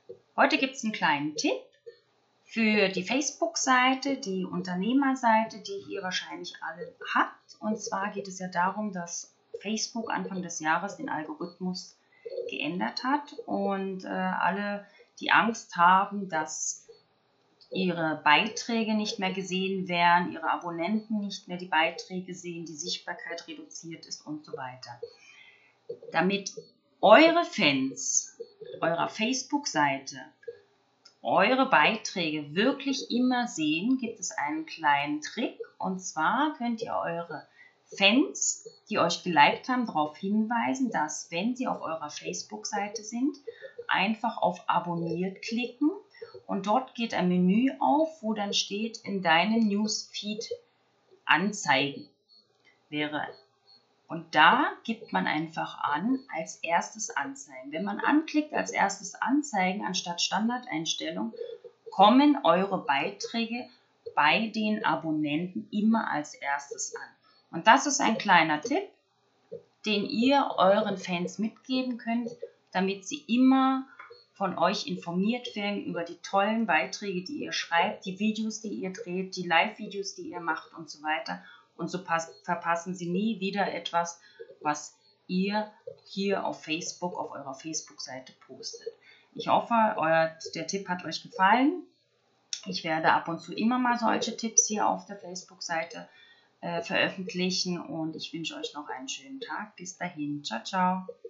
Heute gibt es einen kleinen Tipp für die Facebook-Seite, die Unternehmerseite, die ihr wahrscheinlich alle habt. Und zwar geht es ja darum, dass Facebook Anfang des Jahres den Algorithmus geändert hat und alle, die Angst haben, dass ihre Beiträge nicht mehr gesehen werden, ihre Abonnenten nicht mehr die Beiträge sehen, die Sichtbarkeit reduziert ist und so weiter. Damit eure Fans eurer Facebook-Seite eure Beiträge wirklich immer sehen, gibt es einen kleinen Trick. Und zwar könnt ihr eure Fans, die euch geliked haben, darauf hinweisen, dass, wenn sie auf eurer Facebook-Seite sind, einfach auf Abonniert klicken und dort geht ein Menü auf, wo dann steht, in deinem Newsfeed anzeigen wäre. Und da gibt man einfach an, als erstes anzeigen. Wenn man anklickt, als erstes anzeigen, anstatt Standardeinstellung, kommen eure Beiträge bei den Abonnenten immer als erstes an. Und das ist ein kleiner Tipp, den ihr euren Fans mitgeben könnt, damit sie immer von euch informiert werden über die tollen Beiträge, die ihr schreibt, die Videos, die ihr dreht, die Live-Videos, die ihr macht und so weiter. Und so verpassen sie nie wieder etwas, was ihr hier auf Facebook, auf eurer Facebook-Seite postet. Ich hoffe, der Tipp hat euch gefallen. Ich werde ab und zu immer mal solche Tipps hier auf der Facebook-Seite veröffentlichen und ich wünsche euch noch einen schönen Tag. Bis dahin. Ciao, ciao.